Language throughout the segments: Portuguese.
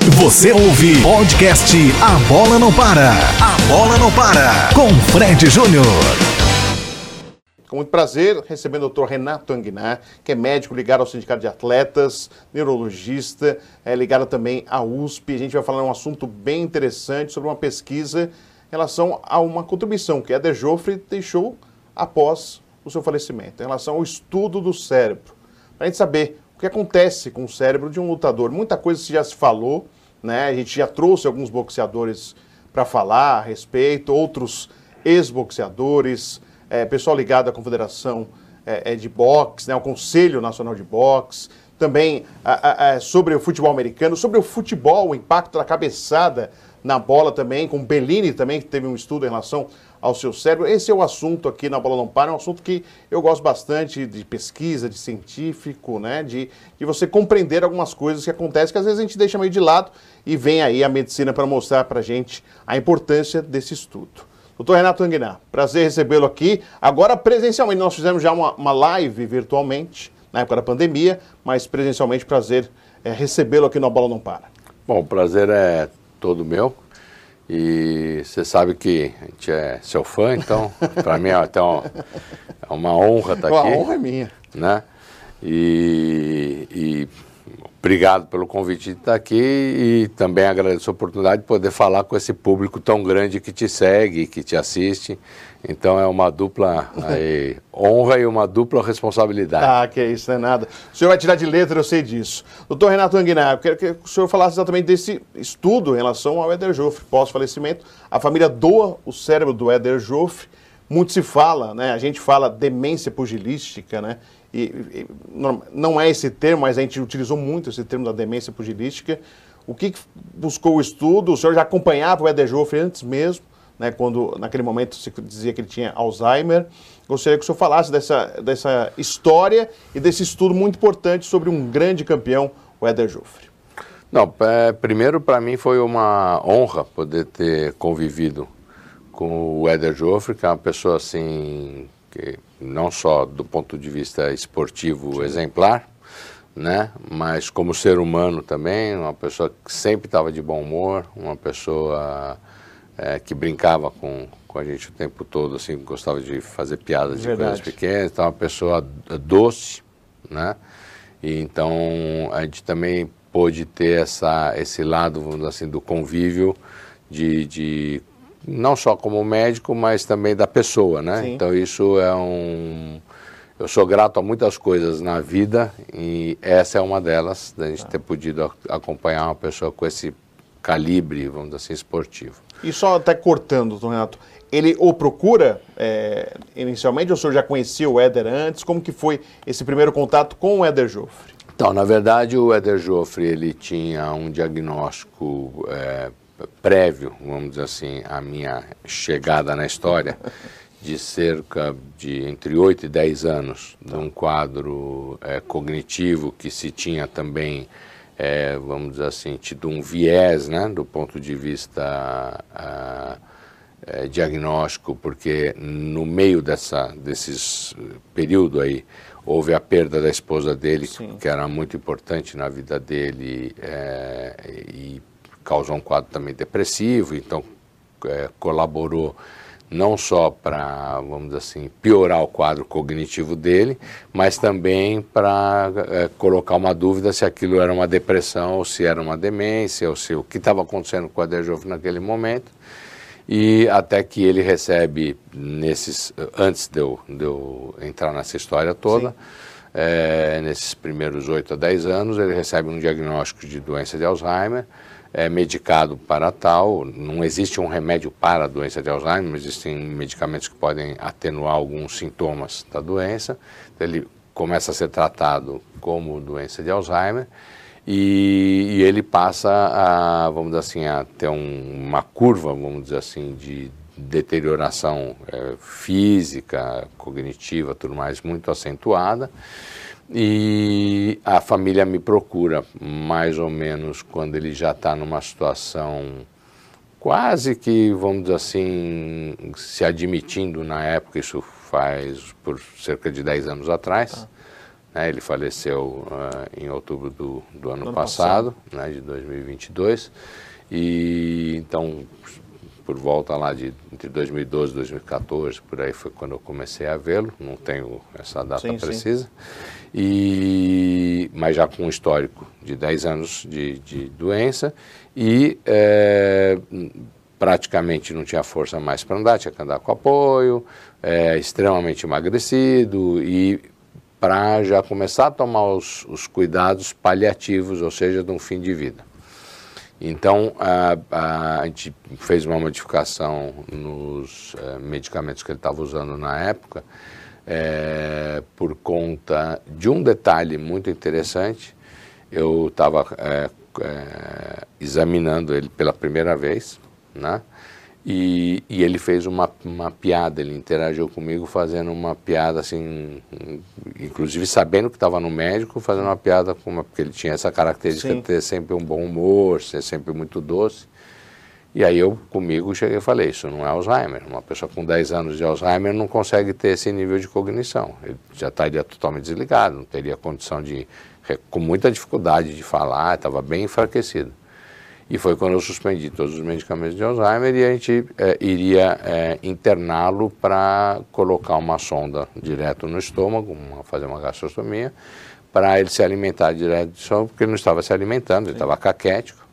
Você ouve podcast A Bola Não Para. A Bola Não Para. Com Fred Júnior. Com muito prazer, recebendo o Dr. Renato Anguinar, que é médico ligado ao Sindicato de Atletas, neurologista, ligado também à USP. A gente vai falar um assunto bem interessante sobre uma pesquisa em relação a uma contribuição que Éder Joffre deixou após o seu falecimento, em relação ao estudo do cérebro. Para a gente saber o que acontece com o cérebro de um lutador. Muita coisa já se falou, né? A gente já trouxe alguns boxeadores para falar a respeito, outros ex-boxeadores, pessoal ligado à Confederação de Boxe, né, o Conselho Nacional de Boxe, também sobre o futebol americano, sobre o futebol, o impacto da cabeçada na bola também, com o Bellini também, que teve um estudo em relação ao seu cérebro. Esse é o assunto aqui na Bola Não Para, é um assunto que eu gosto bastante de pesquisa, de científico, né, de você compreender algumas coisas que acontecem, que às vezes a gente deixa meio de lado, e vem aí a medicina para mostrar para a gente a importância desse estudo. Doutor Renato Anguinar, prazer recebê-lo aqui. Agora presencialmente, nós fizemos já uma live virtualmente, na época da pandemia, mas presencialmente prazer recebê-lo aqui no A Bola Não Para. Bom, o prazer é todo meu. E você sabe que a gente é seu fã, então para mim é até uma honra estar aqui. A honra é minha. Né? E obrigado pelo convite de estar aqui e também agradeço a oportunidade de poder falar com esse público tão grande que te segue, que te assiste. Então é uma dupla honra e uma dupla responsabilidade. Ah, que isso, não é nada. O senhor vai tirar de letra, eu sei disso. Doutor Renato Anguinar, eu quero que o senhor falasse exatamente desse estudo em relação ao Éder Joffre, pós-falecimento. A família doa o cérebro do Éder Joffre. Muito se fala, né? A gente fala demência pugilística, né? E não é esse termo, mas a gente utilizou muito esse termo da demência pugilística. O que buscou o estudo? O senhor já acompanhava o Éder Joffre antes mesmo, né, quando naquele momento se dizia que ele tinha Alzheimer. Gostaria que o senhor falasse dessa história e desse estudo muito importante sobre um grande campeão, o Éder Joffre. Não, primeiro para mim foi uma honra poder ter convivido com o Éder Joffre, que é uma pessoa assim, que não só do ponto de vista esportivo exemplar, né, mas como ser humano também, uma pessoa que sempre estava de bom humor, uma pessoa que brincava com a gente o tempo todo, assim, gostava de fazer piadas de coisas pequenas, então uma pessoa doce, né, e então a gente também pôde ter esse lado, vamos dizer assim, do convívio de não só como médico, mas também da pessoa, né? Sim. Então isso eu sou grato a muitas coisas na vida e essa é uma delas, da gente ter podido acompanhar uma pessoa com esse calibre, vamos dizer assim, esportivo. E só até cortando, doutor Renato, ele o procura inicialmente, ou o senhor já conhecia o Éder antes? Como que foi esse primeiro contato com o Éder Joffre? Então, na verdade, o Éder Joffre, ele tinha um diagnóstico prévio, vamos dizer assim, à minha chegada na história, de cerca de entre 8 e 10 anos, de um quadro cognitivo que se tinha também, vamos dizer assim, tido um viés, né, do ponto de vista diagnóstico, porque no meio desses período aí, houve a perda da esposa dele, sim, que era muito importante na vida dele, e causou um quadro também depressivo, então colaborou não só para, vamos dizer assim, piorar o quadro cognitivo dele, mas também para colocar uma dúvida se aquilo era uma depressão, ou se era uma demência, ou se o que estava acontecendo com o Éder Joffre naquele momento. E até que ele recebe, antes de eu entrar nessa história toda, nesses primeiros 8 a 10 anos, ele recebe um diagnóstico de doença de Alzheimer, medicado para tal. Não existe um remédio para a doença de Alzheimer, mas existem medicamentos que podem atenuar alguns sintomas da doença. Então, ele começa a ser tratado como doença de Alzheimer e ele passa a, vamos dizer assim, a ter uma curva, vamos dizer assim, de deterioração física, cognitiva, tudo mais, muito acentuada. E a família me procura mais ou menos quando ele já está numa situação quase que, vamos dizer assim, se admitindo na época, isso faz por cerca de 10 anos atrás, né? Ele faleceu em outubro do ano passado, né, de 2022, e então, por volta lá entre 2012 e 2014, por aí foi quando eu comecei a vê-lo, não tenho essa data precisa, mas já com um histórico de 10 anos de doença e praticamente não tinha força mais para andar, tinha que andar com apoio, extremamente emagrecido e para já começar a tomar os cuidados paliativos, ou seja, de um fim de vida. Então, a gente fez uma modificação nos medicamentos que ele estava usando na época, por conta de um detalhe muito interessante. Eu estava examinando ele pela primeira vez, né? E ele fez uma piada, ele interagiu comigo fazendo uma piada assim, inclusive sabendo que estava no médico, fazendo uma piada porque ele tinha essa característica de ter sempre um bom humor, ser sempre muito doce. E aí eu comigo cheguei e falei, isso não é Alzheimer, uma pessoa com 10 anos de Alzheimer não consegue ter esse nível de cognição, ele já estaria totalmente desligado, não teria condição com muita dificuldade de falar, estava bem enfraquecido. E foi quando eu suspendi todos os medicamentos de Alzheimer e a gente iria interná-lo para colocar uma sonda direto no estômago, fazer uma gastrostomia, para ele se alimentar direto do estômago, porque ele não estava se alimentando, ele estava caquético.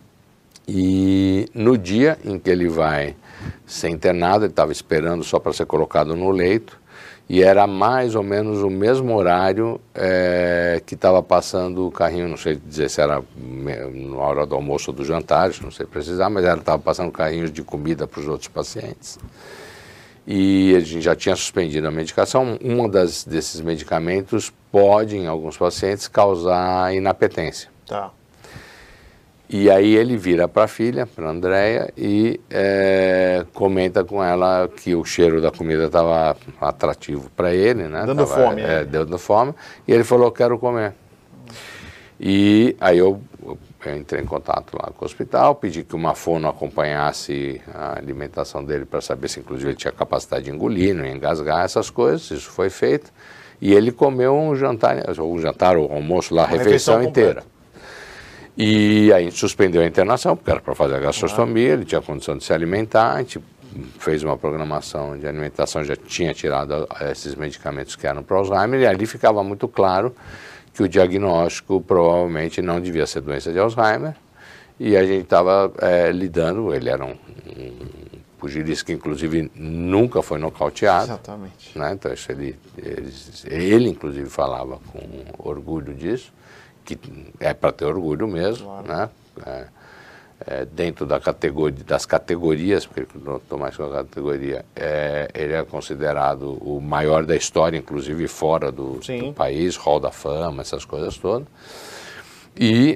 E no dia em que ele vai ser internado, ele estava esperando só para ser colocado no leito, e era mais ou menos o mesmo horário que estava passando o carrinho, não sei dizer se era na hora do almoço ou do jantar, não sei precisar, mas estava passando carrinhos de comida para os outros pacientes. E a gente já tinha suspendido a medicação. Desses medicamentos pode, em alguns pacientes, causar inapetência. Tá. E aí ele vira para a filha, para a Andréia, e comenta com ela que o cheiro da comida estava atrativo para ele, né? Dando fome. Dando fome. E ele falou, quero comer. E aí eu entrei em contato lá com o hospital, pedi que uma fono acompanhasse a alimentação dele para saber se inclusive ele tinha capacidade de engolir, não engasgar, essas coisas. Isso foi feito. E ele comeu um jantar ou almoço lá, a refeição inteira. E aí a gente suspendeu a internação, porque era para fazer a gastrostomia, ele tinha condição de se alimentar, a gente fez uma programação de alimentação, já tinha tirado esses medicamentos que eram para Alzheimer, e ali ficava muito claro que o diagnóstico provavelmente não devia ser doença de Alzheimer, e a gente estava lidando, ele era um pugilista que inclusive nunca foi nocauteado. Exatamente. Né? Então isso ele inclusive falava com orgulho disso, que é para ter orgulho mesmo, claro. Né? Dentro das categorias, porque ele não estou mais com a categoria, ele é considerado o maior da história, inclusive fora do país, Hall da Fama, essas coisas todas. E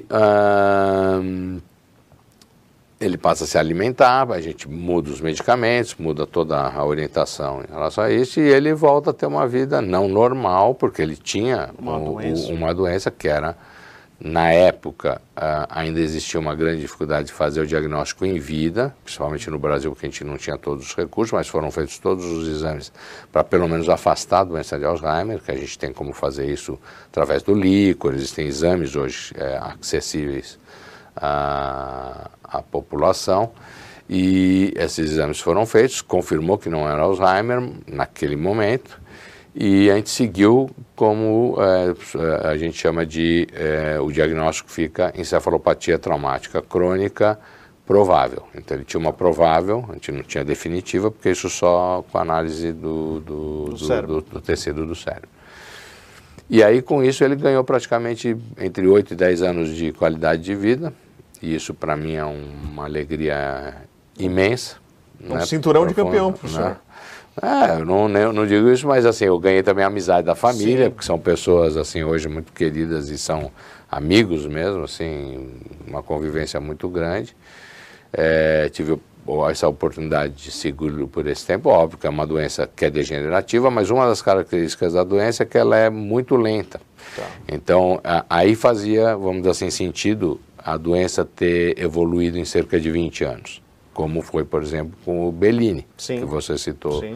ele passa a se alimentar, a gente muda os medicamentos, muda toda a orientação em relação a isso, e ele volta a ter uma vida não normal, porque ele tinha uma doença que era... Na época, ainda existia uma grande dificuldade de fazer o diagnóstico em vida, principalmente no Brasil, porque a gente não tinha todos os recursos, mas foram feitos todos os exames para pelo menos afastar a doença de Alzheimer, que a gente tem como fazer isso através do líquor. Existem exames hoje acessíveis à população, e esses exames foram feitos, confirmou que não era Alzheimer naquele momento, e a gente seguiu como a gente chama de, o diagnóstico fica encefalopatia traumática crônica provável. Então ele tinha uma provável, a gente não tinha definitiva, porque isso só com análise do tecido do cérebro. E aí com isso ele ganhou praticamente entre 8 e 10 anos de qualidade de vida, e isso para mim é uma alegria imensa. Um cinturão de campeão, professor. Eu não digo isso, mas assim, eu ganhei também a amizade da família, porque são pessoas assim hoje muito queridas e são amigos mesmo, assim, uma convivência muito grande. Tive essa oportunidade de seguro por esse tempo, óbvio que é uma doença que é degenerativa, mas uma das características da doença é que ela é muito lenta. Tá. Então, aí fazia, vamos dizer assim, sentido a doença ter evoluído em cerca de 20 anos. Como foi, por exemplo, com o Bellini, que você citou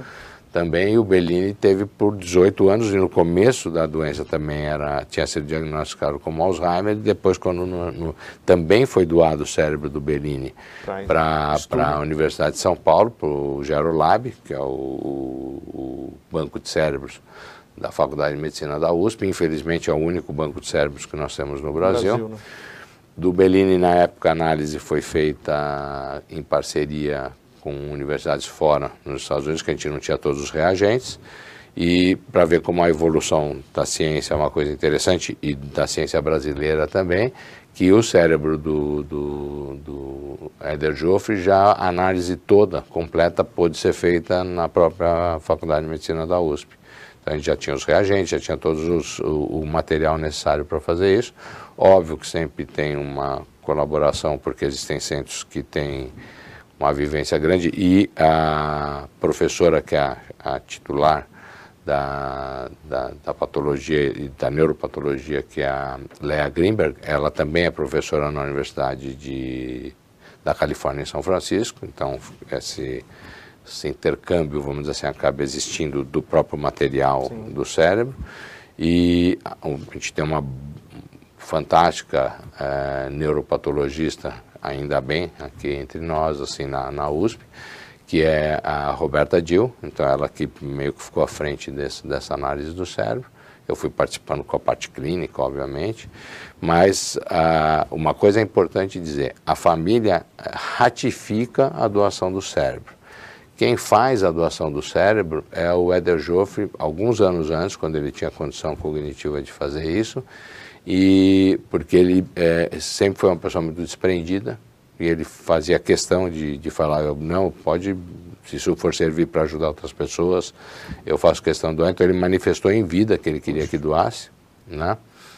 também. O Bellini teve por 18 anos, e no começo da doença também tinha sido diagnosticado como Alzheimer, e depois, quando também foi doado o cérebro do Bellini para a Universidade de São Paulo, para o Gerolab, que é o banco de cérebros da Faculdade de Medicina da USP. Infelizmente é o único banco de cérebros que nós temos no Brasil. Né? Do Bellini, na época, a análise foi feita em parceria com universidades fora, nos Estados Unidos, que a gente não tinha todos os reagentes, e para ver como a evolução da ciência é uma coisa interessante, e da ciência brasileira também, que o cérebro do Éder Joffre, já a análise toda, completa, pôde ser feita na própria Faculdade de Medicina da USP. Então a gente já tinha os reagentes, já tinha o material necessário para fazer isso. Óbvio que sempre tem uma colaboração, porque existem centros que têm uma vivência grande, e a professora que é a titular da patologia e da neuropatologia, que é a Lea Greenberg, ela também é professora na Universidade da Califórnia em São Francisco. Então esse intercâmbio, vamos dizer assim, acaba existindo do próprio material Sim. do cérebro, e a gente tem uma fantástica neuropatologista, ainda bem, aqui entre nós, assim, na USP, que é a Roberta Dill. Então ela que meio que ficou à frente dessa análise do cérebro. Eu fui participando com a parte clínica, obviamente, mas uma coisa é importante dizer: a família ratifica a doação do cérebro. Quem faz a doação do cérebro é o Éder Joffre, alguns anos antes, quando ele tinha condição cognitiva de fazer isso, e porque ele sempre foi uma pessoa muito desprendida, e ele fazia questão de falar: não, pode, se isso for servir para ajudar outras pessoas, eu faço questão de doar. Então ele manifestou em vida que ele queria que doasse, né?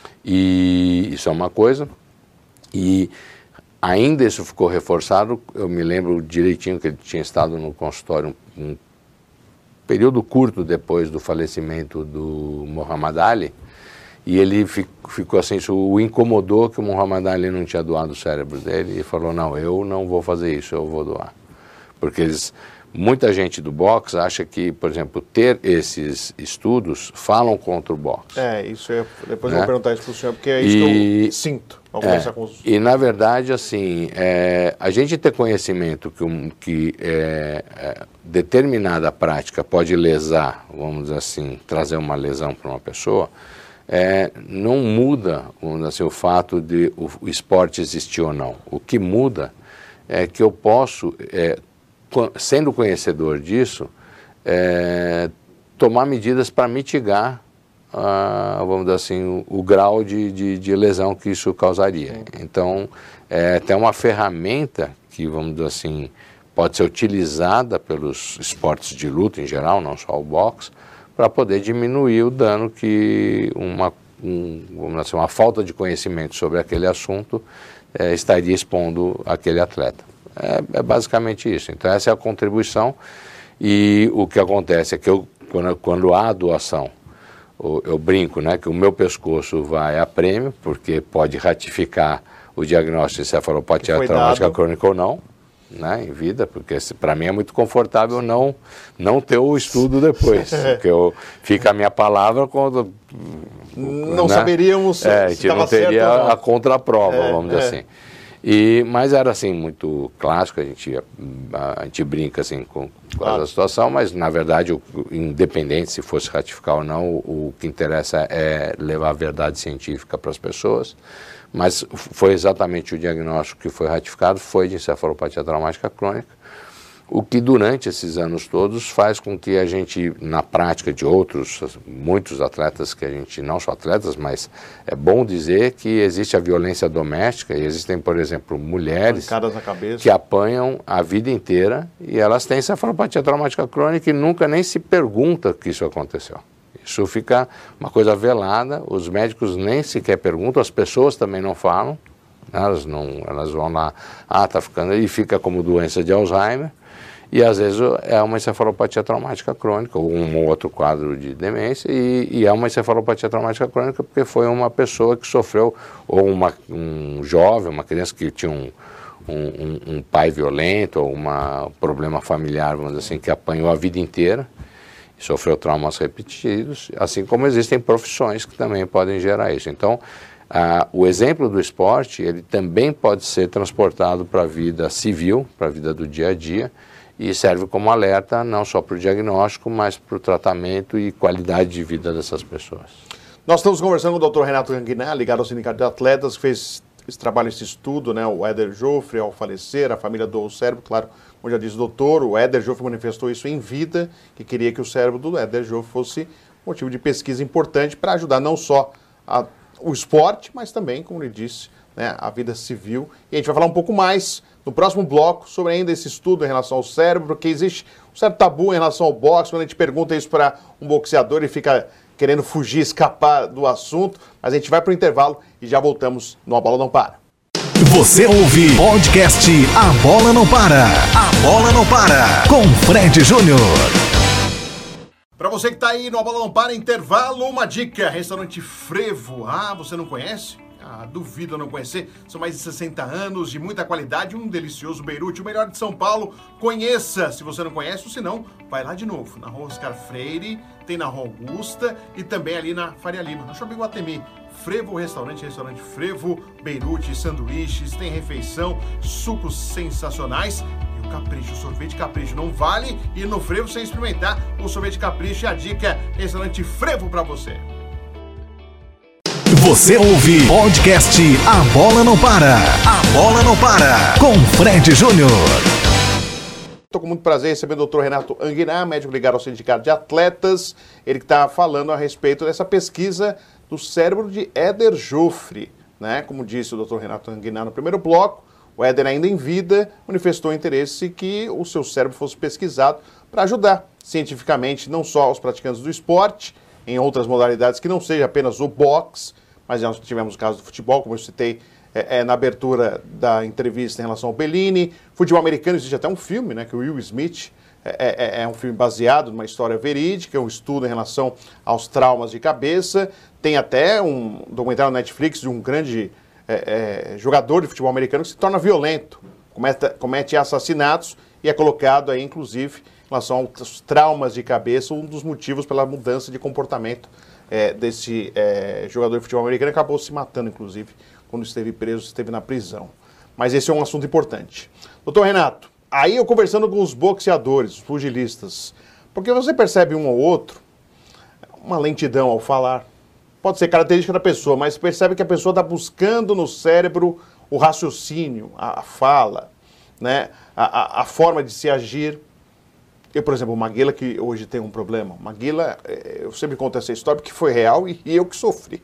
E isso é uma coisa. E ainda isso ficou reforçado. Eu me lembro direitinho que ele tinha estado no consultório um período curto depois do falecimento do Muhammad Ali, e ele ficou assim, isso o incomodou, que o Muhammad Ali não tinha doado o cérebro dele, e falou: não, eu não vou fazer isso, eu vou doar. Porque muita gente do boxe acha que, por exemplo, ter esses estudos falam contra o boxe. Isso depois eu vou perguntar isso para o senhor, porque é isso que eu sinto ao conversar com os... E na verdade, assim, a gente ter conhecimento que determinada prática pode lesar, vamos dizer assim, trazer uma lesão para uma pessoa, não muda, vamos dizer assim, o fato de o esporte existir ou não. O que muda é que eu posso, sendo conhecedor disso, tomar medidas para mitigar, vamos dizer assim, o grau de lesão que isso causaria. Sim. Então, tem uma ferramenta que, vamos dizer assim, pode ser utilizada pelos esportes de luta em geral, não só o boxe, para poder diminuir o dano que vamos dizer, uma falta de conhecimento sobre aquele assunto estaria expondo aquele atleta. É basicamente isso. Então essa é a contribuição, e o que acontece é que quando há doação, eu brinco, né, que o meu pescoço vai a prêmio, porque pode ratificar o diagnóstico de encefalopatia traumática crônica ou não, né, em vida, porque para mim é muito confortável não ter o estudo depois, porque fica a minha palavra quando... Não saberíamos se a gente não teria a contraprova, vamos dizer assim. Mas era assim, muito clássico, a gente brinca assim com a situação, mas na verdade, independente se fosse ratificar ou não, o que interessa é levar a verdade científica para as pessoas. Mas foi exatamente o diagnóstico que foi ratificado, foi de encefalopatia traumática crônica, o que durante esses anos todos faz com que a gente, na prática de muitos atletas, que a gente, não só atletas, mas é bom dizer que existe a violência doméstica, e existem, por exemplo, mulheres que apanham a vida inteira, e elas têm encefalopatia traumática crônica e nunca nem se pergunta que isso aconteceu. Isso fica uma coisa velada, os médicos nem sequer perguntam, as pessoas também não falam, elas vão lá, tá ficando, e fica como doença de Alzheimer, e às vezes é uma encefalopatia traumática crônica, ou um outro quadro de demência, e é uma encefalopatia traumática crônica porque foi uma pessoa que sofreu, ou um jovem, uma criança que tinha um pai violento, ou um problema familiar, vamos dizer assim, que apanhou a vida inteira, sofreu traumas repetidos, assim como existem profissões que também podem gerar isso. Então, o exemplo do esporte, ele também pode ser transportado para a vida civil, para a vida do dia a dia, e serve como alerta não só para o diagnóstico, mas para o tratamento e qualidade de vida dessas pessoas. Nós estamos conversando com o Dr. Renato Anguinar, ligado ao Sindicato de Atletas, que fez esse trabalho, esse estudo, né? O Éder Joffre, ao falecer, a família doou o cérebro, claro, como já disse o doutor, o Éder Joffre manifestou isso em vida, que queria que o cérebro do Éder Joffre fosse motivo de pesquisa importante para ajudar não só o esporte, mas também, como ele disse, né, a vida civil. E a gente vai falar um pouco mais no próximo bloco sobre ainda esse estudo em relação ao cérebro, porque existe um certo tabu em relação ao boxe. Quando a gente pergunta isso para um boxeador, ele fica querendo fugir, escapar do assunto. Mas a gente vai para o intervalo e já voltamos no A Bola Não Para. Você ouve podcast A Bola Não Para. A Bola Não Para, com Fred Júnior. Para você que está aí no A Bola Não Para, intervalo, uma dica. Restaurante Frevo. Você não conhece? Duvido não conhecer. São mais de 60 anos de muita qualidade, um delicioso Beirute, o melhor de São Paulo. Conheça, se você não conhece, ou se não, vai lá de novo. Na Rua Oscar Freire, tem na Rua Augusta e também ali na Faria Lima, no Shopping Guatemi. Frevo Restaurante Frevo, Beirute, sanduíches, tem refeição, sucos sensacionais. E o Capricho, o sorvete Capricho. Não vale ir no Frevo sem experimentar o sorvete Capricho. E a dica é Restaurante Frevo para você. Você ouve podcast A Bola Não Para. A Bola Não Para, com Fred Júnior. Estou com muito prazer recebendo o Dr. Renato Anguinar, médico ligado ao Sindicato de Atletas. Ele que está falando a respeito dessa pesquisa do cérebro de Éder Joffre, né? Como disse o Dr. Renato Anguinar no primeiro bloco, o Éder, ainda em vida, manifestou interesse que o seu cérebro fosse pesquisado para ajudar cientificamente não só os praticantes do esporte, em outras modalidades que não seja apenas o boxe, mas nós tivemos o caso do futebol, como eu citei na abertura da entrevista em relação ao Bellini. Futebol americano, existe até um filme, né, que o Will Smith é um filme baseado numa história verídica, um estudo em relação aos traumas de cabeça. Tem até um documentário na Netflix de um grande jogador de futebol americano que se torna violento, comete assassinatos e é colocado aí, inclusive, em relação aos traumas de cabeça, um dos motivos pela mudança de comportamento desse jogador de futebol americano. Acabou se matando, inclusive, quando esteve preso, esteve na prisão. Mas esse é um assunto importante. Doutor Renato, aí eu conversando com os boxeadores, os pugilistas, porque você percebe um ou outro, uma lentidão ao falar. Pode ser característica da pessoa, mas percebe que a pessoa está buscando no cérebro o raciocínio, a fala, né? a forma de se agir. Eu, por exemplo, o Maguila, que hoje tem um problema. Maguila, eu sempre conto essa história porque foi real e eu que sofri.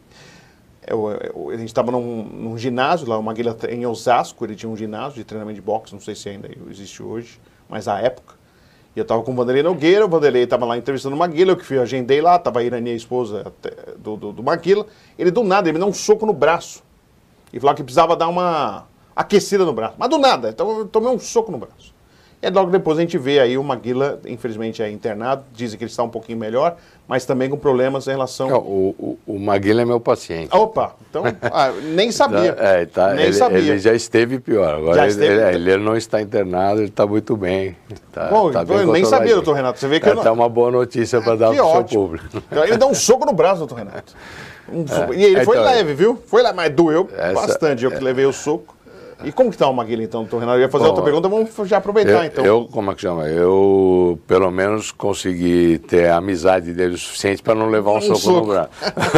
A gente estava num ginásio lá, o Maguila em Osasco, ele tinha um ginásio de treinamento de boxe, não sei se ainda existe hoje, mas à época. E eu estava com o Vanderlei Nogueira, o Vanderlei estava lá entrevistando o Maguila, eu que agendei lá, estava a Irani, a esposa do Maguila. Ele do nada, ele me deu um soco no braço. E falou que precisava dar uma aquecida no braço. Mas do nada, então eu tomei um soco no braço. E logo depois a gente vê aí o Maguila, infelizmente, internado. Dizem que ele está um pouquinho melhor, mas também com problemas em relação... O Maguila é meu paciente. Opa, então nem sabia. Nem sabia. Ele já esteve pior. Agora ele não está internado, ele está muito bem. Bom, eu nem sabia, doutor Renato. Você vê que é uma boa notícia para dar para o seu público. Então, ele deu um soco no braço, doutor Renato. E ele foi leve, viu? Foi lá, mas doeu bastante. Eu que levei o soco. E como que está o Maguila, então, doutor Renato? Eu ia fazer outra pergunta, vamos já aproveitar, então. Como é que chama? Eu, pelo menos, consegui ter a amizade dele o suficiente para não levar um soco no braço.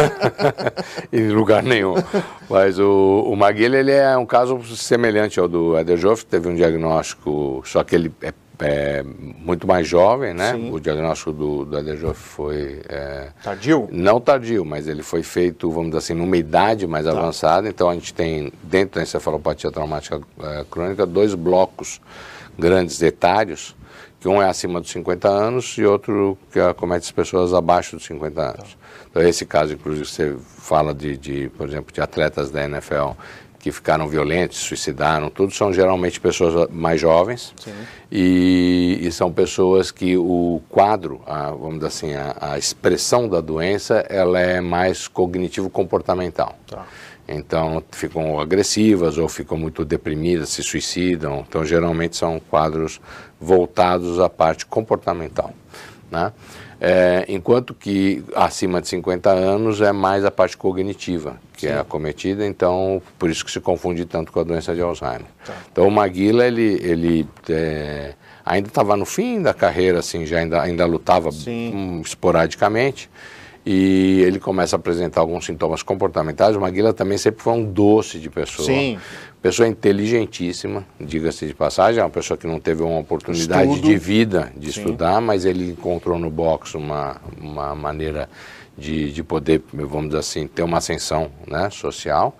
Em lugar nenhum. Mas o Maguila, ele é um caso semelhante ao do Éder Joffre, teve um diagnóstico, só que ele é muito mais jovem, né? Sim. O diagnóstico do Éder Joffre foi... tardio? Não tardio, mas ele foi feito, vamos dizer assim, numa idade mais avançada. Então a gente tem, dentro da encefalopatia traumática crônica, 2 blocos grandes etários, que um é acima dos 50 anos e outro que acomete as pessoas abaixo dos 50 anos. Então esse caso, inclusive, você fala por exemplo, de atletas da NFL que ficaram violentos, suicidaram, tudo são geralmente pessoas mais jovens. Sim. E são pessoas que o quadro, vamos dizer assim, a expressão da doença, ela é mais cognitivo-comportamental. Tá. Então ficam agressivas ou ficam muito deprimidas, se suicidam. Então geralmente são quadros voltados à parte comportamental, né? Enquanto que acima de 50 anos é mais a parte cognitiva que é acometida, então por isso que se confunde tanto com a doença de Alzheimer. Tá. Então o Maguila, ele ainda estava no fim da carreira, assim, já ainda lutava esporadicamente, e ele começa a apresentar alguns sintomas comportamentais. O Maguila também sempre foi um doce de pessoa. Sim. Pessoa inteligentíssima, diga-se de passagem, é uma pessoa que não teve uma oportunidade de vida de estudar, mas ele encontrou no boxe uma maneira de poder, vamos dizer assim, ter uma ascensão, né, social.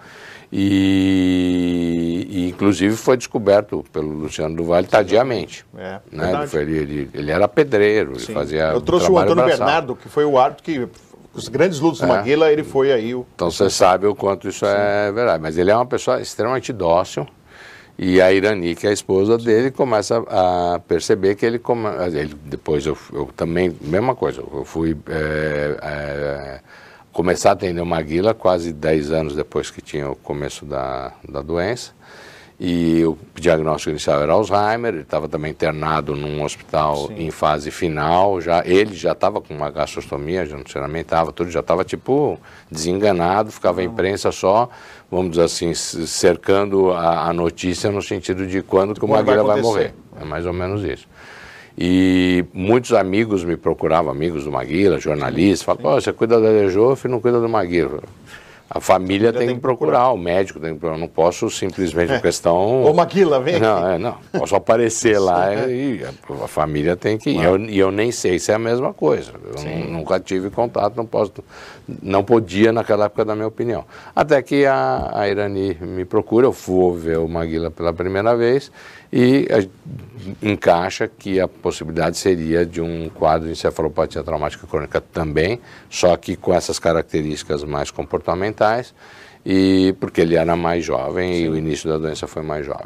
E inclusive foi descoberto pelo Luciano do Vale tardiamente. Né? Ele era pedreiro, ele fazia Eu trouxe o Antônio Bernardo, que foi o árbitro que... Os grandes lutas do Maguila, ele foi aí o... Então você sabe o quanto isso é verdade. Mas ele é uma pessoa extremamente dócil, e a Irani, que é a esposa dele, começa a perceber que ele depois eu também, mesma coisa, eu fui começar a atender o Maguila quase 10 anos depois que tinha o começo da doença. E o diagnóstico inicial era Alzheimer, ele estava também internado num hospital em fase final, ele já estava com uma gastrostomia, já não se lamentava, tudo, já estava tipo desenganado, ficava a imprensa só, vamos dizer assim, cercando a notícia no sentido de quando que o Maguila vai morrer. É mais ou menos isso. E muitos amigos me procuravam, amigos do Maguila, jornalistas, falavam, você cuida da Lejof e não cuida do Maguila. A família tem que procurar, o médico tem que procurar, não posso simplesmente por questão... Ô Maguila, vem aqui. Não, posso aparecer lá e a família tem que ir. E eu nem sei se é a mesma coisa, eu nunca tive contato, não podia naquela época, da minha opinião. Até que a Irani me procura, eu vou ver o Maguila pela primeira vez e encaixa que a possibilidade seria de um quadro de encefalopatia traumática crônica também, só que com essas características mais comportamentais, e porque ele era mais jovem e o início da doença foi mais jovem.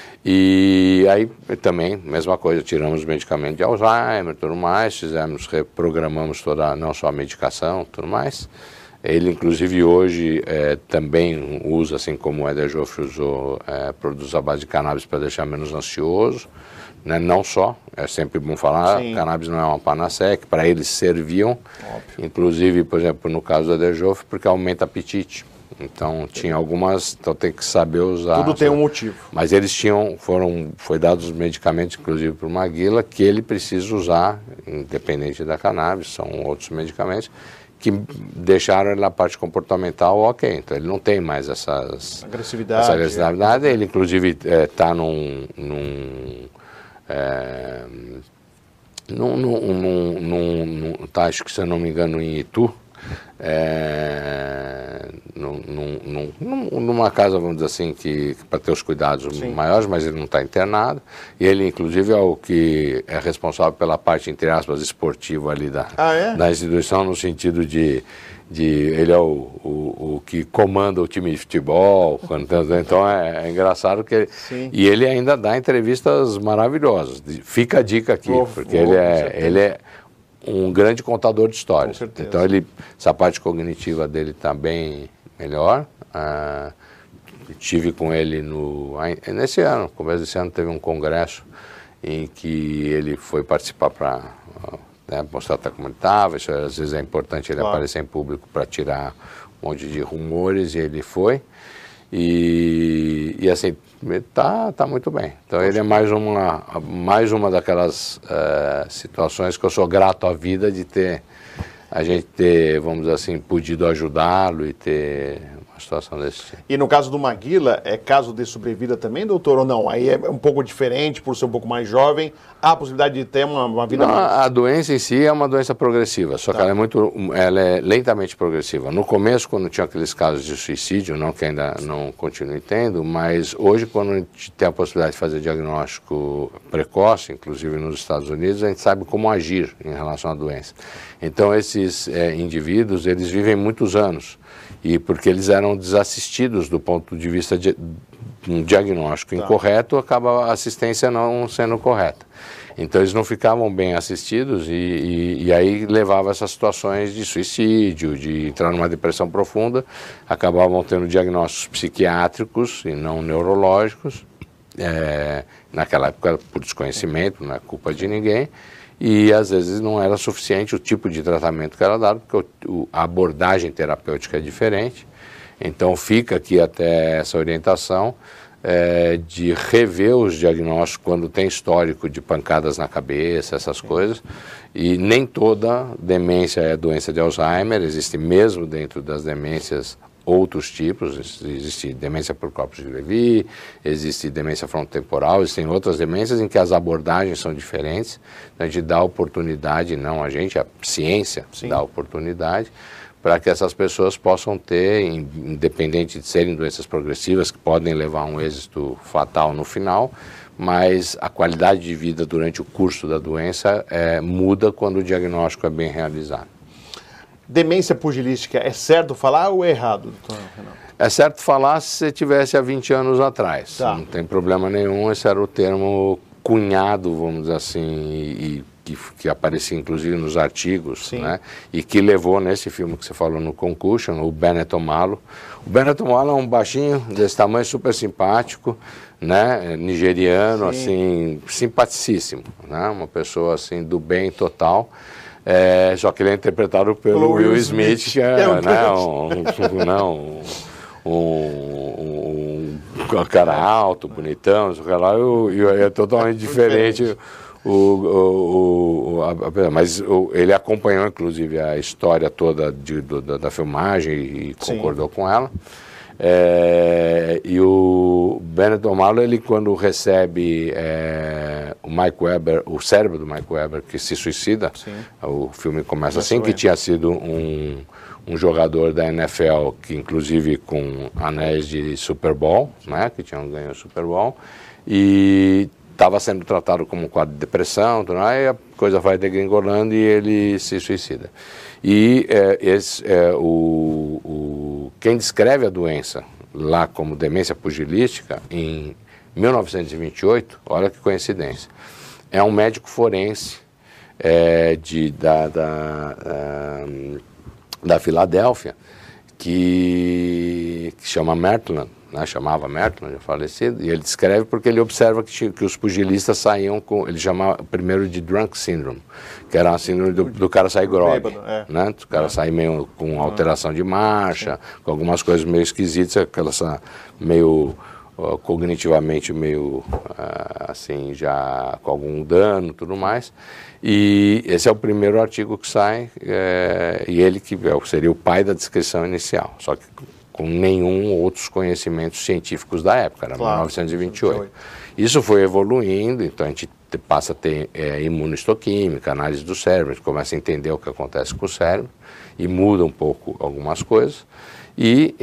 E aí também, mesma coisa, tiramos o medicamento de Alzheimer, tudo mais, reprogramamos toda, não só a medicação, tudo mais. Ele, inclusive, hoje também usa, assim como o Éder Joffre usou, produz a base de cannabis para deixar menos ansioso, né? Não só, é sempre bom falar, cannabis não é uma panaceia, que para eles serviam, inclusive, por exemplo, no caso do Éder Joffre, porque aumenta apetite. Então, tinha algumas, então tem que saber usar. Tudo tem um motivo. Mas eles foi dados os medicamentos, inclusive para o Maguila, que ele precisa usar, independente da cannabis, são outros medicamentos, que deixaram ele na parte comportamental ok, então ele não tem mais essa agressividade. Ele inclusive está acho que, se eu não me engano, em Itu, numa casa, vamos dizer assim, que para ter os cuidados maiores, mas ele não está internado, e ele inclusive é o que é responsável pela parte, entre aspas, esportiva ali da instituição, no sentido de ele é o que comanda o time de futebol, então é engraçado que e ele ainda dá entrevistas maravilhosas. Fica a dica aqui, porque ele é um grande contador de histórias. Então essa parte cognitiva dele está bem melhor. Tive com ele nesse ano, começo desse ano, teve um congresso em que ele foi participar para mostrar até como ele estava. Isso às vezes é importante ele aparecer em público para tirar um monte de rumores, e ele foi. E assim, tá muito bem. Então ele é mais uma daquelas situações que eu sou grato à vida de a gente ter, vamos dizer assim, podido ajudá-lo e ter uma situação desse tipo. E no caso do Maguila, é caso de sobrevida também, doutor, ou não? Aí é um pouco diferente, por ser um pouco mais jovem, há a possibilidade de ter uma vida mais... A doença em si é uma doença progressiva, só que ela é lentamente progressiva. No começo, quando tinha aqueles casos de suicídio, não que ainda não continue tendo, mas hoje, quando a gente tem a possibilidade de fazer diagnóstico precoce, inclusive nos Estados Unidos, a gente sabe como agir em relação à doença. Então, esses indivíduos, eles vivem muitos anos, e porque eles eram desassistidos do ponto de vista de um diagnóstico incorreto, acaba a assistência não sendo correta. Então eles não ficavam bem assistidos e aí levava a essas situações de suicídio, de entrar numa depressão profunda, acabavam tendo diagnósticos psiquiátricos e não neurológicos, naquela época por desconhecimento, não é culpa de ninguém, e às vezes não era suficiente o tipo de tratamento que era dado, porque a abordagem terapêutica é diferente. Então fica aqui até essa orientação de rever os diagnósticos quando tem histórico de pancadas na cabeça, essas coisas. E nem toda demência é doença de Alzheimer, existe mesmo dentro das demências outros tipos, existe demência por corpos de Levy, existe demência frontotemporal, existem outras demências em que as abordagens são diferentes. A gente dá oportunidade, não a gente, a ciência dá oportunidade para que essas pessoas possam ter, independente de serem doenças progressivas, que podem levar a um êxito fatal no final, mas a qualidade de vida durante o curso da doença muda quando o diagnóstico é bem realizado. Demência pugilística, é certo falar ou é errado, doutor Renato? É certo falar se você tivesse há 20 anos atrás, não tem problema nenhum, esse era o termo cunhado, vamos dizer assim, e que aparecia inclusive nos artigos, né? E que levou nesse filme que você falou no Concussion, o Bennet Omalu. O Bennet Omalu é um baixinho desse tamanho, super simpático, né? Nigeriano, assim, simpaticíssimo, né? Uma pessoa assim do bem total. Só que ele é interpretado pelo Will Smith, que é um cara alto, bonitão, e é totalmente diferente. Mas ele acompanhou, inclusive, a história toda da filmagem e concordou com ela. E o Bennet Omalu, ele quando recebe o Mike Weber, o cérebro do Mike Weber, que se suicida, o filme começa assim, que tinha sido um jogador da NFL, que inclusive com anéis de Super Bowl, né, que tinham ganho o Super Bowl, e estava sendo tratado como um quadro de depressão, aí a coisa vai degringolando e ele se suicida. E quem descreve a doença lá como demência pugilística, em 1928, olha que coincidência, é um médico forense da Filadélfia, que chama Maitland, né, chamava Maitland, falecido, e ele descreve porque ele observa que os pugilistas saíam com, ele chamava primeiro de drunk syndrome, que era a síndrome do cara sair grog, né, o cara sair meio com alteração de marcha, com algumas coisas meio esquisitas, meio cognitivamente meio assim, já com algum dano e tudo mais. E esse é o primeiro artigo que sai, e ele que seria o pai da descrição inicial, só que com nenhum outros conhecimentos científicos da época, era 1928. Isso foi evoluindo, então a gente passa a ter imunohistoquímica, análise do cérebro, a gente começa a entender o que acontece com o cérebro e muda um pouco algumas coisas. E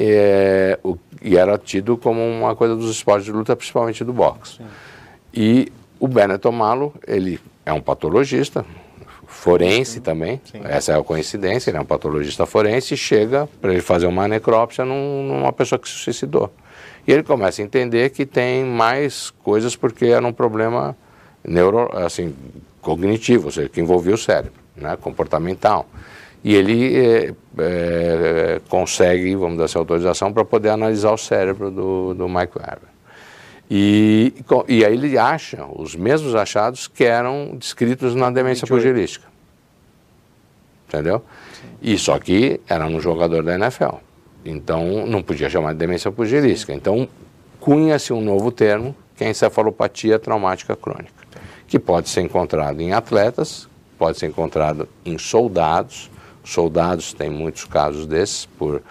era tido como uma coisa dos esportes de luta, principalmente do boxe. E o Bennet Omalu, ele é um patologista, forense também, essa é a coincidência, ele é um patologista forense e chega para ele fazer uma necrópsia numa pessoa que se suicidou. E ele começa a entender que tem mais coisas porque era um problema cognitivo, ou seja, que envolvia o cérebro, né, comportamental. E ele consegue, vamos dar essa autorização, para poder analisar o cérebro do Mike Weber. E aí ele acha os mesmos achados que eram descritos na demência pugilística. Entendeu? E só que era um jogador da NFL. Então não podia chamar de demência pugilística. Então cunha-se um novo termo, que é a encefalopatia traumática crônica, que pode ser encontrado em atletas, pode ser encontrado em soldados. Soldados têm muitos casos desses por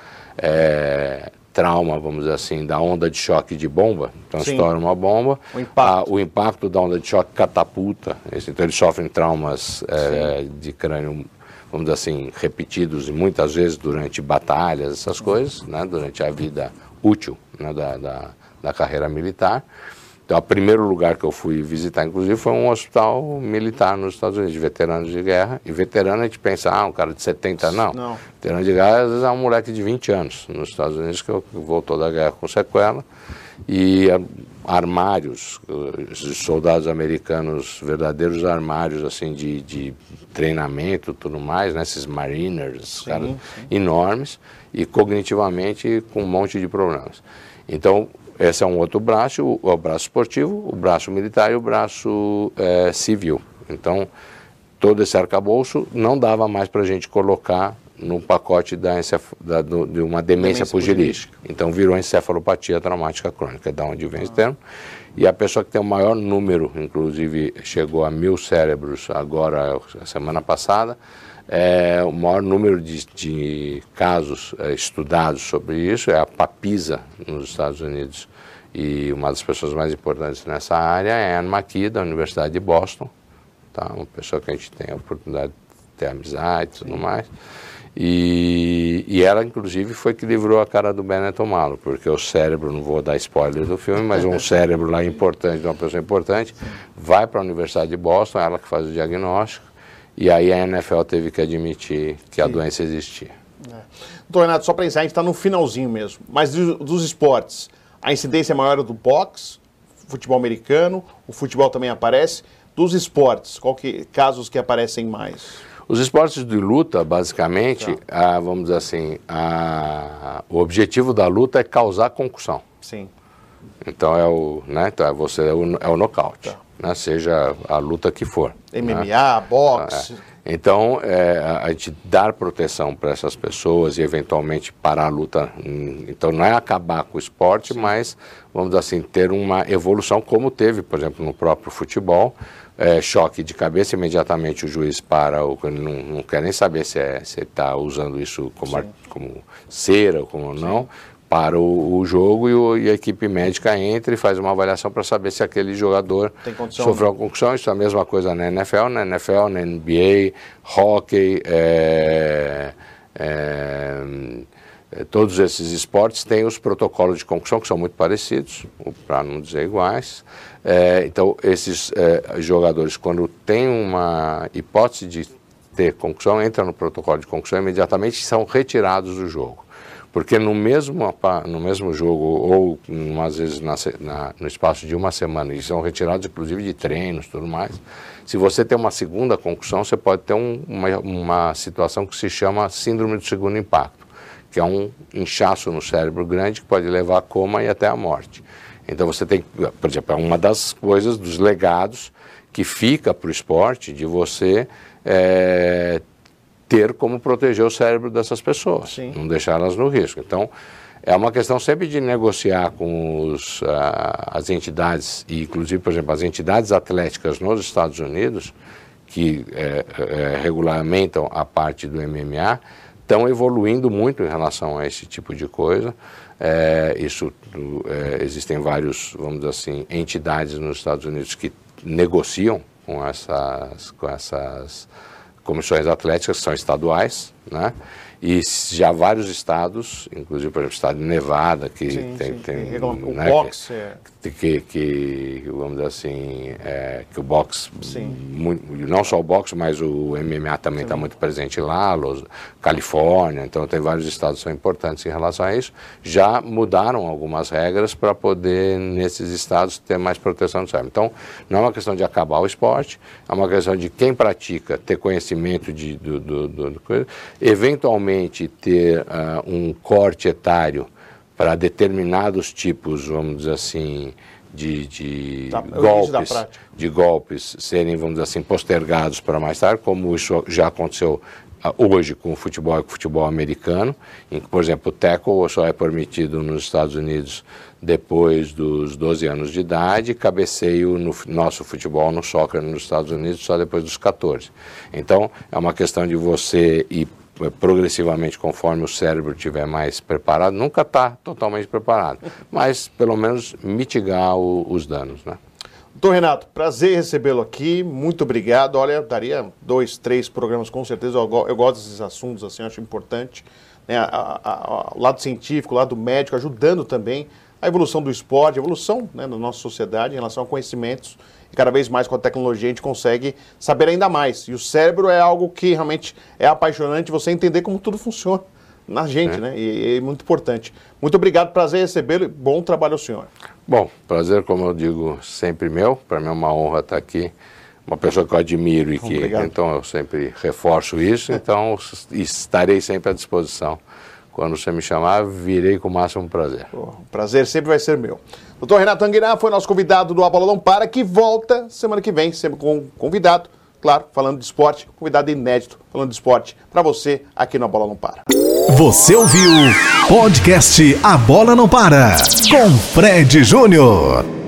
trauma, vamos dizer assim, da onda de choque de bomba. Então estoura uma bomba, o impacto da onda de choque catapulta, então eles sofrem traumas de crânio, vamos dizer assim, repetidos e muitas vezes durante batalhas, essas coisas, né, durante a vida útil, né, da carreira militar. Então, o primeiro lugar que eu fui visitar, inclusive, foi um hospital militar nos Estados Unidos, de veteranos de guerra. E veterano, a gente pensa, um cara de 70, não. Veterano de guerra, às vezes, é um moleque de 20 anos nos Estados Unidos que voltou da guerra com sequela. E armários, soldados americanos, verdadeiros armários, assim, de treinamento e tudo mais, né? Esses mariners, caras enormes, e cognitivamente com um monte de problemas. Então, esse é um outro braço, o braço esportivo, o braço militar e o braço civil. Então, todo esse arcabouço não dava mais para a gente colocar no pacote de uma demência pugilística. Então, virou encefalopatia traumática crônica, da onde vem esse termo. E a pessoa que tem o maior número, inclusive chegou a 1.000 cérebros agora, semana passada, o maior número de casos estudados sobre isso é a Papisa, nos Estados Unidos. E uma das pessoas mais importantes nessa área é a Anne McKee, da Universidade de Boston, tá? Uma pessoa que a gente tem a oportunidade de ter amizade e tudo mais. E ela, inclusive, foi que livrou a cara do Benetton Malo, porque o cérebro, não vou dar spoiler do filme, mas um cérebro lá importante, de uma pessoa importante, vai para a Universidade de Boston, ela que faz o diagnóstico, e aí a NFL teve que admitir que a doença existia. Doutor Renato, só para encerrar, a gente está no finalzinho mesmo, mas dos esportes, a incidência maior é do boxe, futebol americano, o futebol também aparece. Dos esportes, casos que aparecem mais? Os esportes de luta, basicamente, vamos dizer assim, o objetivo da luta é causar concussão. Sim. Então é o nocaute, né? Seja a luta que for. MMA, né? boxe. Então, a gente dar proteção para essas pessoas e eventualmente parar a luta. Então, não é acabar com o esporte, mas, vamos dizer assim, ter uma evolução como teve, por exemplo, no próprio futebol. Choque de cabeça, imediatamente o juiz para, não quer nem saber se está usando isso como cera ou como não, para o jogo e a equipe médica entra e faz uma avaliação para saber se aquele jogador sofreu uma concussão. Isso é a mesma coisa na NFL, na NBA, hockey, todos esses esportes têm os protocolos de concussão que são muito parecidos, para não dizer iguais. Então, esses jogadores, quando tem uma hipótese de ter concussão, entram no protocolo de concussão imediatamente e são retirados do jogo. Porque no mesmo jogo, ou às vezes no espaço de uma semana, eles são retirados inclusive de treinos e tudo mais. Se você tem uma segunda concussão, você pode ter uma situação que se chama síndrome do segundo impacto, que é um inchaço no cérebro grande que pode levar a coma e até a morte. Então você tem, por exemplo, uma das coisas, dos legados que fica para o esporte de você ter como proteger o cérebro dessas pessoas, não deixá-las no risco. Então, é uma questão sempre de negociar com as entidades, e inclusive, por exemplo, as entidades atléticas nos Estados Unidos, que regulamentam a parte do MMA, estão evoluindo muito em relação a esse tipo de coisa. Existem vários, vamos dizer assim, entidades nos Estados Unidos que negociam com essas comissões atléticas, que são estaduais, né? E já vários estados, inclusive, por exemplo, o estado de Nevada, que tem o boxe, que vamos dizer assim, que o boxe, não só o boxe, mas o MMA também está muito presente lá, Califórnia, então tem vários estados que são importantes em relação a isso, já mudaram algumas regras para poder, nesses estados, ter mais proteção do cérebro. Então, não é uma questão de acabar o esporte, é uma questão de quem pratica ter conhecimento do coisa, eventualmente ter um corte etário para determinados tipos, vamos dizer assim, de golpes serem, vamos dizer assim, postergados para mais tarde, como isso já aconteceu hoje com o futebol e com o futebol americano, em que, por exemplo, o tackle só é permitido nos Estados Unidos depois dos 12 anos de idade, cabeceio no nosso futebol, no soccer nos Estados Unidos, só depois dos 14. Então, é uma questão de você ir progressivamente, conforme o cérebro estiver mais preparado, nunca está totalmente preparado, mas pelo menos mitigar os danos, né? Doutor Renato, prazer recebê-lo aqui, muito obrigado. Olha, daria 2, 3 programas com certeza, eu gosto desses assuntos, assim, acho importante, né? O lado científico, o lado médico, ajudando também a evolução do esporte, a evolução, né, da nossa sociedade em relação a conhecimentos. E cada vez mais com a tecnologia a gente consegue saber ainda mais. E o cérebro é algo que realmente é apaixonante, você entender como tudo funciona na gente, né? E é muito importante. Muito obrigado, prazer recebê-lo e bom trabalho ao senhor. Bom, prazer, como eu digo, sempre meu. Para mim é uma honra estar aqui. Uma pessoa que eu admiro e então eu sempre reforço isso. Então estarei sempre à disposição Quando você me chamar, virei com o máximo prazer. O prazer sempre vai ser meu. Dr. Renato Anguinar foi nosso convidado do A Bola Não Para, que volta semana que vem, sempre com convidado, claro, falando de esporte, convidado inédito, falando de esporte, para você aqui no A Bola Não Para. Você ouviu podcast A Bola Não Para, com Fred Júnior.